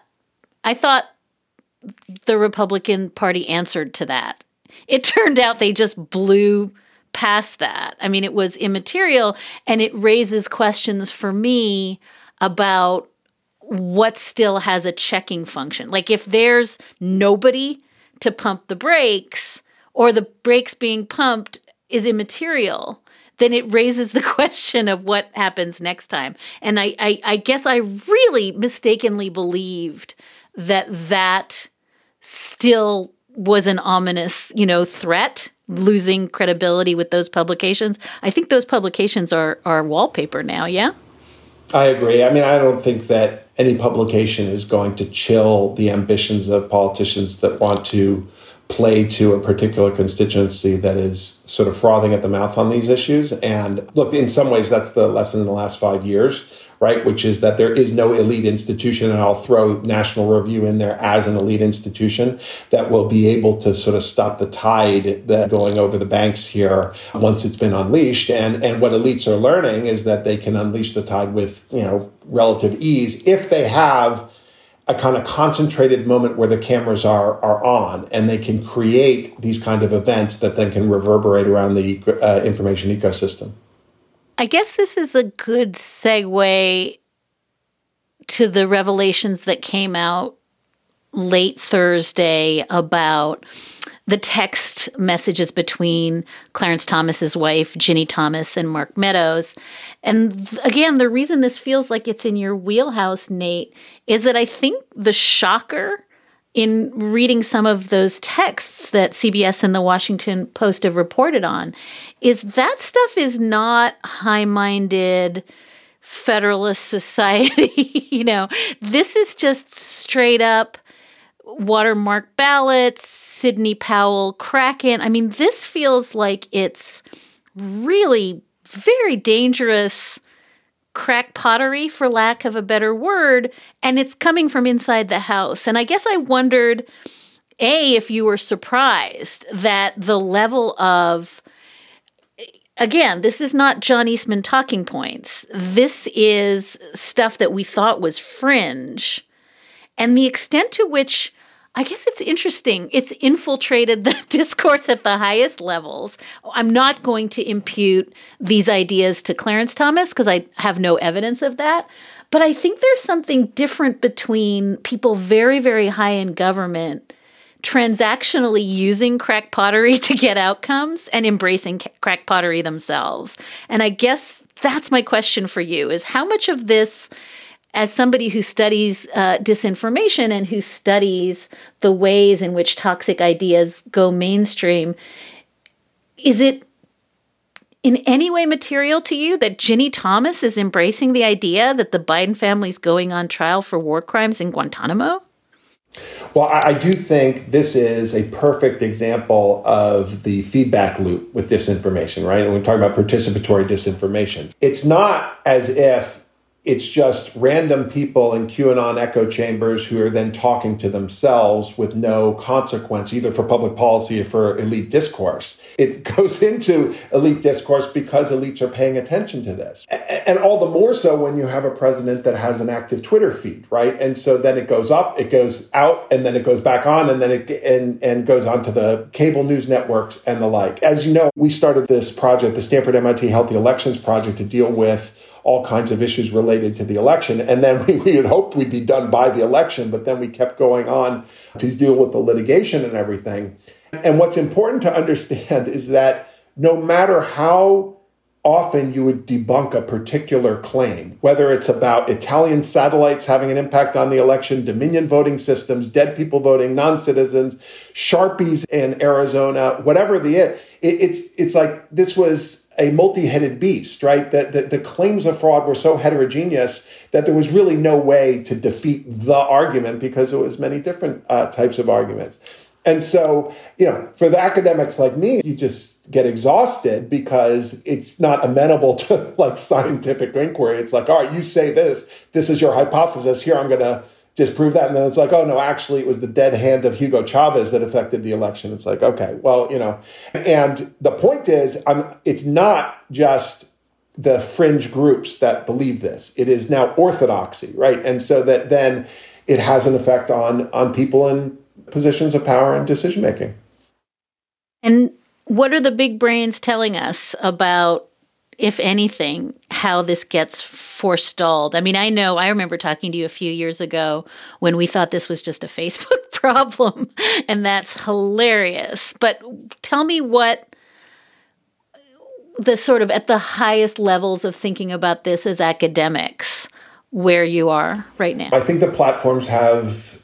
the Republican Party answered to that. It turned out they just blew past that. I mean, it was immaterial, and it raises questions for me about what still has a checking function. Like if there's nobody to pump the brakes, or the brakes being pumped is immaterial, then it raises the question of what happens next time. And I guess I really mistakenly believed that still was an ominous, threat, losing credibility with those publications. I think those publications are wallpaper now, yeah? I agree. I mean, I don't think that any publication is going to chill the ambitions of politicians that want to play to a particular constituency that is sort of frothing at the mouth on these issues. And look, in some ways, that's the lesson in the last 5 years, right? Which is that there is no elite institution, and I'll throw National Review in there as an elite institution that will be able to sort of stop the tide that's going over the banks here once it's been unleashed. And what elites are learning is that they can unleash the tide with, relative ease if they have a kind of concentrated moment where the cameras are on, and they can create these kind of events that then can reverberate around the information ecosystem. I guess this is a good segue to the revelations that came out late Thursday about the text messages between Clarence Thomas's wife, Ginny Thomas, and Mark Meadows. And again, the reason this feels like it's in your wheelhouse, Nate, is that I think the shocker in reading some of those texts that CBS and the Washington Post have reported on is that stuff is not high-minded Federalist Society. This is just straight up watermark ballots, Sidney Powell, Kraken. I mean, this feels like it's really very dangerous crack pottery, for lack of a better word, and it's coming from inside the house. And I guess I wondered, A, if you were surprised that the level of, again, this is not John Eastman talking points. This is stuff that we thought was fringe. And the extent to which, I guess it's interesting, it's infiltrated the discourse at the highest levels. I'm not going to impute these ideas to Clarence Thomas because I have no evidence of that. But I think there's something different between people very, very high in government transactionally using crack pottery to get outcomes and embracing crack pottery themselves. And I guess that's my question for you, is how much of this, as somebody who studies disinformation and who studies the ways in which toxic ideas go mainstream, is it in any way material to you that Ginny Thomas is embracing the idea that the Biden family's going on trial for war crimes in Guantanamo? Well, I do think this is a perfect example of the feedback loop with disinformation, right? And we're talking about participatory disinformation. It's not as if it's just random people in QAnon echo chambers who are then talking to themselves with no consequence, either for public policy or for elite discourse. It goes into elite discourse because elites are paying attention to this. And all the more so when you have a president that has an active Twitter feed, right? And so then it goes up, it goes out, and then it goes back on, and then it goes on to the cable news networks and the like. As you know, we started this project, the Stanford MIT Healthy Elections Project, to deal with all kinds of issues related to the election. And then we had hoped we'd be done by the election, but then we kept going on to deal with the litigation and everything. And what's important to understand is that no matter how often you would debunk a particular claim, whether it's about Italian satellites having an impact on the election, Dominion voting systems, dead people voting, non-citizens, Sharpies in Arizona, whatever it's like this was a multi-headed beast, right? That the claims of fraud were so heterogeneous that there was really no way to defeat the argument because it was many different types of arguments. And so, for the academics like me, you just get exhausted because it's not amenable to like scientific inquiry. It's like, all right, you say this is your hypothesis. Here, I'm going to disprove that. And then it's like, oh, no, actually, it was the dead hand of Hugo Chavez that affected the election. It's like, okay, well, and the point is, it's not just the fringe groups that believe this. It is now orthodoxy, right? And so that then it has an effect on people in positions of power and decision-making. And what are the big brains telling us about, if anything, how this gets forestalled? I mean, I remember talking to you a few years ago when we thought this was just a Facebook problem, and that's hilarious. But tell me what the sort of at the highest levels of thinking about this as academics, where you are right now. I think the platforms have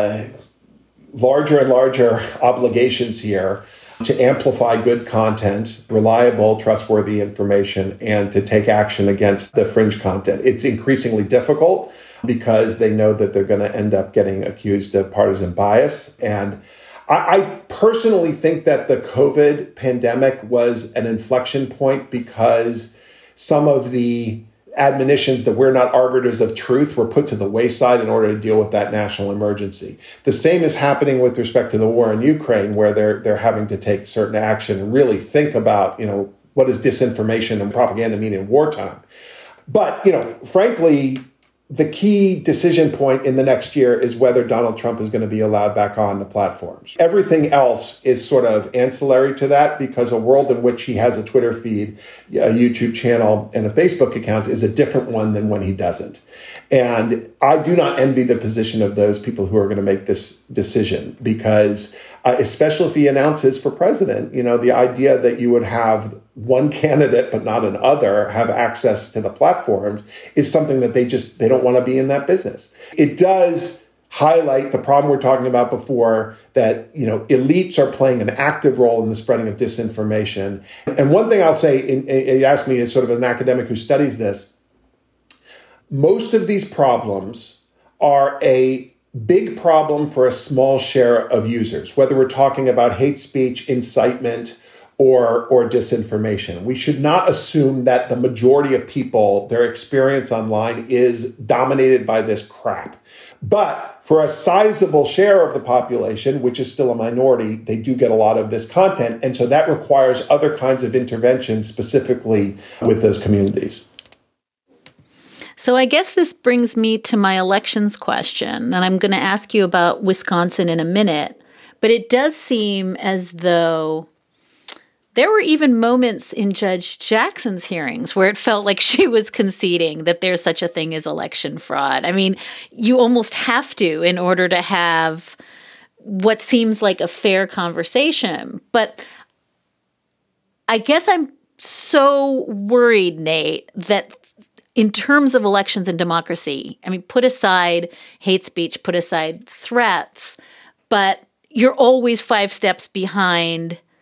larger and larger obligations here to amplify good content, reliable, trustworthy information, and to take action against the fringe content. It's increasingly difficult because they know that they're going to end up getting accused of partisan bias. And I personally think that the COVID pandemic was an inflection point because some of the admonitions that we're not arbiters of truth were put to the wayside in order to deal with that national emergency. The same is happening with respect to the war in Ukraine, where they're having to take certain action and really think about, what does disinformation and propaganda mean in wartime? But, frankly, the key decision point in the next year is whether Donald Trump is going to be allowed back on the platforms. Everything else is sort of ancillary to that because a world in which he has a Twitter feed, a YouTube channel, and a Facebook account is a different one than when he doesn't. And I do not envy the position of those people who are going to make this decision because especially if he announces for president, the idea that you would have one candidate but not another have access to the platforms is something that they don't want to be in that business. It does highlight the problem we're talking about before, that elites are playing an active role in the spreading of disinformation. And one thing I'll say, you asked me as sort of an academic who studies this, most of these problems are a big problem for a small share of users, whether we're talking about hate speech, incitement, or disinformation. We should not assume that the majority of people, their experience online is dominated by this crap. But for a sizable share of the population, which is still a minority, they do get a lot of this content. And so that requires other kinds of intervention specifically with those communities. So I guess this brings me to my elections question, and I'm going to ask you about Wisconsin in a minute. But it does seem as though there were even moments in Judge Jackson's hearings where it felt like she was conceding that there's such a thing as election fraud. I mean, you almost have to in order to have what seems like a fair conversation. But I guess I'm so worried, Nate, that in terms of elections and democracy, I mean, put aside hate speech, put aside threats, but you're always 5 steps behind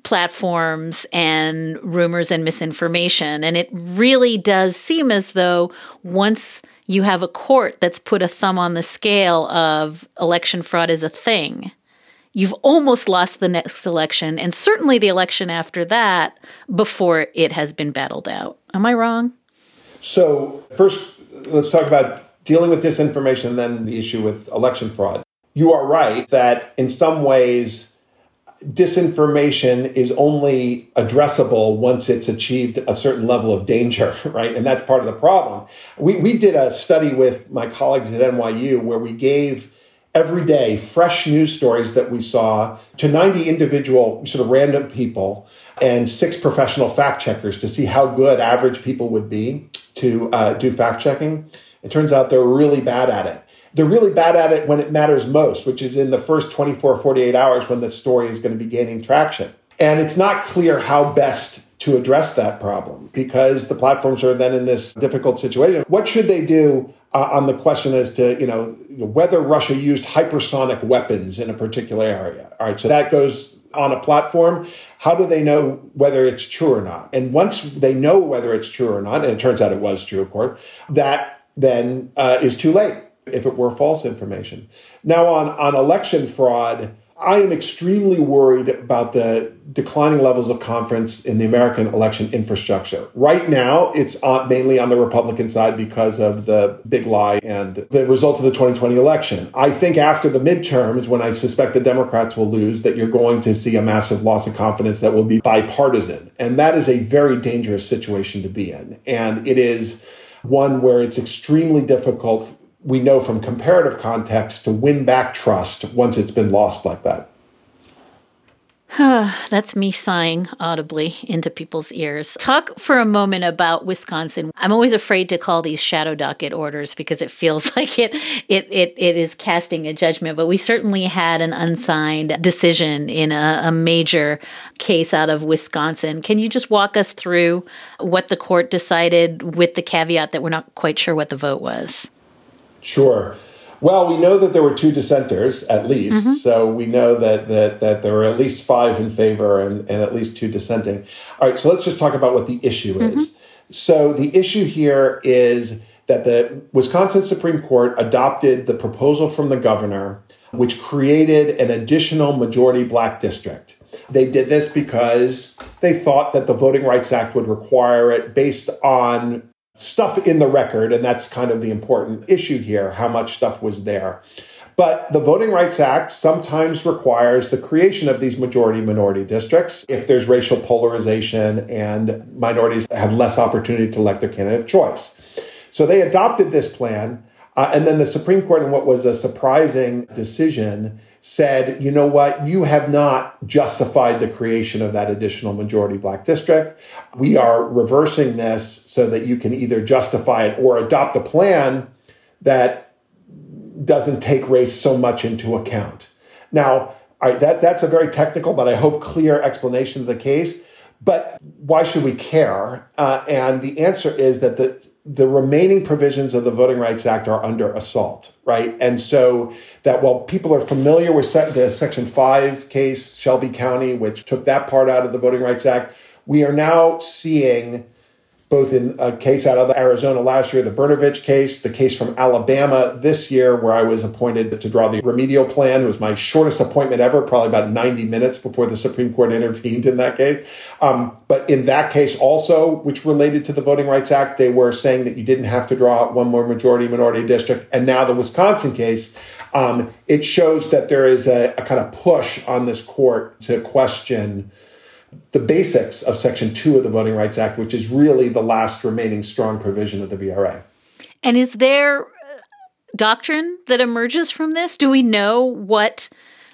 platforms and rumors and misinformation. And it really does seem as though once you have a court that's put a thumb on the scale of election fraud is a thing, you've almost lost the next election, and certainly the election after that, before it has been battled out. Am I wrong? So first, let's talk about dealing with disinformation and then the issue with election fraud. You are right that in some ways, disinformation is only addressable once it's achieved a certain level of danger, right? And that's part of the problem. We did a study with my colleagues at NYU where we gave every day fresh news stories that we saw to 90 individual sort of random people and 6 professional fact checkers to see how good average people would be to do fact checking. It turns out they're really bad at it. They're really bad at it when it matters most, which is in the first 24, 48 hours when the story is going to be gaining traction. And it's not clear how best to address that problem because the platforms are then in this difficult situation. What should they do on the question as to, whether Russia used hypersonic weapons in a particular area? All right, so that goes on a platform. How do they know whether it's true or not? And once they know whether it's true or not, and it turns out it was true, of course, that then is too late if it were false information. Now, on election fraud, I am extremely worried about the declining levels of confidence in the American election infrastructure. Right now, it's mainly on the Republican side because of the big lie and the result of the 2020 election. I think after the midterms, when I suspect the Democrats will lose, that you're going to see a massive loss of confidence that will be bipartisan. And that is a very dangerous situation to be in. And it is one where it's extremely difficult, we know from comparative context, to win back trust once it's been lost like that. That's me sighing audibly into people's ears. Talk for a moment about Wisconsin. I'm always afraid to call these shadow docket orders because it feels like it is casting a judgment. But we certainly had an unsigned decision in a major case out of Wisconsin. Can you just walk us through what the court decided with the caveat that we're not quite sure what the vote was? Sure. Well, we know that there were 2 dissenters, at least. Mm-hmm. So we know that there were at least 5 in favor and at least 2 dissenting. All right, so let's just talk about what the issue is. So the issue here is that the Wisconsin Supreme Court adopted the proposal from the governor, which created an additional majority black district. They did this because they thought that the Voting Rights Act would require it based on stuff in the record, and that's kind of the important issue here, how much stuff was there. But the Voting Rights Act sometimes requires the creation of these majority-minority districts if there's racial polarization and minorities have less opportunity to elect their candidate of choice. So they adopted this plan, and then the Supreme Court, in what was a surprising decision, said, you know what, you have not justified the creation of that additional majority black district. We are reversing this so that you can either justify it or adopt a plan that doesn't take race so much into account. Now, all right, that's a very technical, but I hope clear explanation of the case. But why should we care? And the answer is that the remaining provisions of the Voting Rights Act are under assault, right? And so that while people are familiar with the Section 5 case, Shelby County, which took that part out of the Voting Rights Act, we are now seeing, both in a case out of Arizona last year, the Brnovich case, the case from Alabama this year, where I was appointed to draw the remedial plan. It was my shortest appointment ever, probably about 90 minutes before the Supreme Court intervened in that case. But in that case also, which related to the Voting Rights Act, they were saying that you didn't have to draw one more majority-minority district. And now the Wisconsin case, it shows that there is a kind of push on this court to question the basics of Section 2 of the Voting Rights Act, which is really the last remaining strong provision of the VRA. And is there doctrine that emerges from this? Do we know what,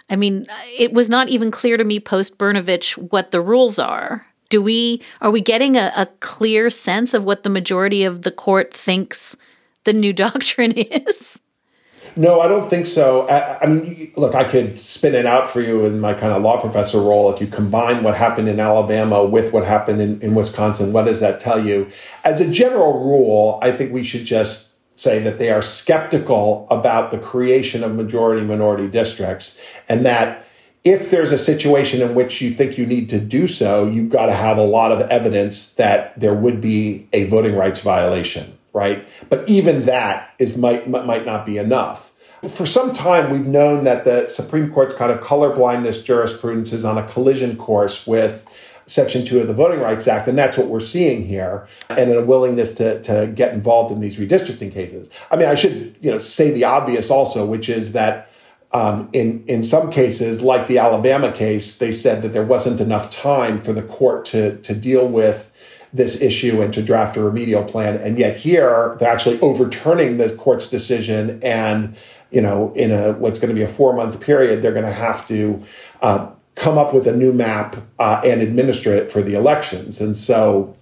it was not even clear to me post Brnovich what the rules are. Are we getting a clear sense of what the majority of the court thinks the new doctrine is? No, I don't think so. Look, I could spin it out for you in my kind of law professor role. If you combine what happened in Alabama with what happened in Wisconsin, what does that tell you? As a general rule, I think we should just say that they are skeptical about the creation of majority-minority districts, and that if there's a situation in which you think you need to do so, you've got to have a lot of evidence that there would be a voting rights violation, right? But even that might not be enough. For some time, we've known that the Supreme Court's kind of colorblindness jurisprudence is on a collision course with Section 2 of the Voting Rights Act, and that's what we're seeing here, and a willingness to get involved in these redistricting cases. I mean, I should say the obvious also, which is that in some cases, like the Alabama case, they said that there wasn't enough time for the court to deal with this issue and to draft a remedial plan. And yet here, they're actually overturning the court's decision. And, in what's going to be a 4-month period, they're going to have to come up with a new map and administer it for the elections. And so,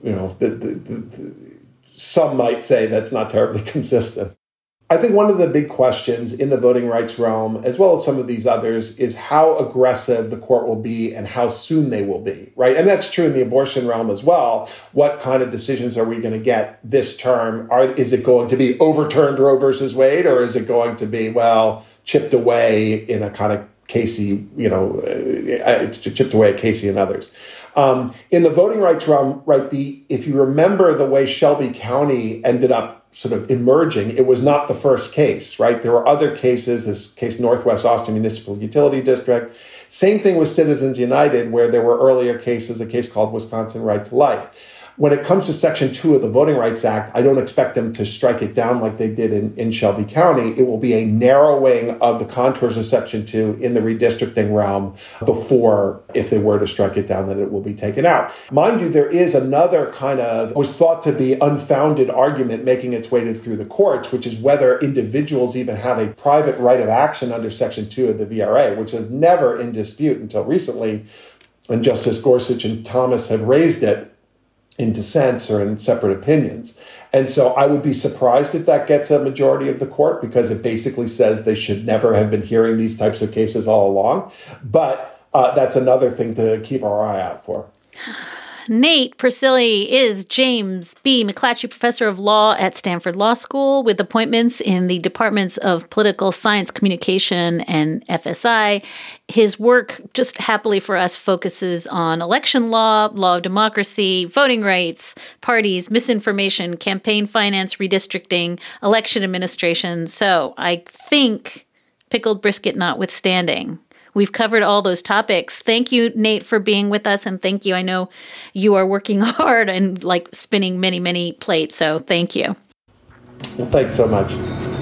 some might say that's not terribly consistent. I think one of the big questions in the voting rights realm, as well as some of these others, is how aggressive the court will be and how soon they will be, right? And that's true in the abortion realm as well. What kind of decisions are we going to get this term? Is it going to be overturned Roe versus Wade, or is it going to be, chipped away in a kind of Casey, chipped away at Casey and others? In the voting rights realm, right, if you remember the way Shelby County ended up sort of emerging, it was not the first case, right? There were other cases, this case Northwest Austin Municipal Utility District. Same thing with Citizens United, where there were earlier cases, a case called Wisconsin Right to Life. When it comes to Section 2 of the Voting Rights Act, I don't expect them to strike it down like they did in Shelby County. It will be a narrowing of the contours of Section 2 in the redistricting realm before, if they were to strike it down, that it will be taken out. Mind you, there is another kind of, was thought to be unfounded argument making its way through the courts, which is whether individuals even have a private right of action under Section 2 of the VRA, which was never in dispute until recently, and Justice Gorsuch and Thomas have raised it in dissents or in separate opinions. And so I would be surprised if that gets a majority of the court, because it basically says they should never have been hearing these types of cases all along. But that's another thing to keep our eye out for. Nate Persily is James B. McClatchy Professor of Law at Stanford Law School with appointments in the Departments of Political Science, Communication, and FSI. His work, just happily for us, focuses on election law, law of democracy, voting rights, parties, misinformation, campaign finance, redistricting, election administration. So I think, pickled brisket notwithstanding, we've covered all those topics. Thank you, Nate, for being with us. And thank you. I know you are working hard and spinning many, many plates. So thank you. Well, thanks so much.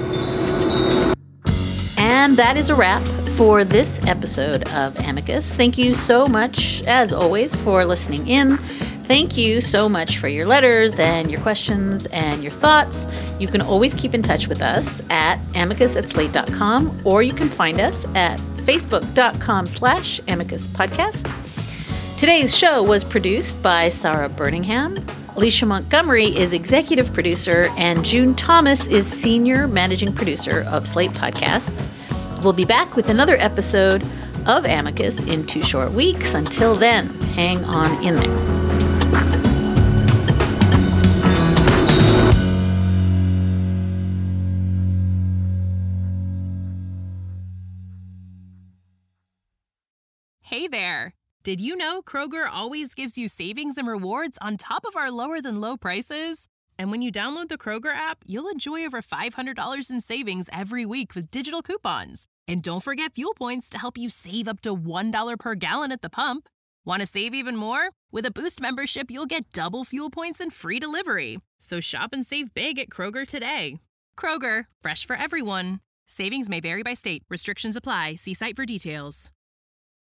And that is a wrap for this episode of Amicus. Thank you so much, as always, for listening in. Thank you so much for your letters and your questions and your thoughts. You can always keep in touch with us at amicus@slate.com, or you can find us at facebook.com/Amicus Podcast. Today's show was produced by Sarah Birmingham. Alicia Montgomery is executive producer, and June Thomas is senior managing producer of Slate Podcasts. We'll be back with another episode of Amicus in 2 short weeks. Until then, hang on in there. Hey there! Did you know Kroger always gives you savings and rewards on top of our lower-than-low prices? And when you download the Kroger app, you'll enjoy over $500 in savings every week with digital coupons. And don't forget fuel points to help you save up to $1 per gallon at the pump. Want to save even more? With a Boost membership, you'll get double fuel points and free delivery. So shop and save big at Kroger today. Kroger, fresh for everyone. Savings may vary by state. Restrictions apply. See site for details.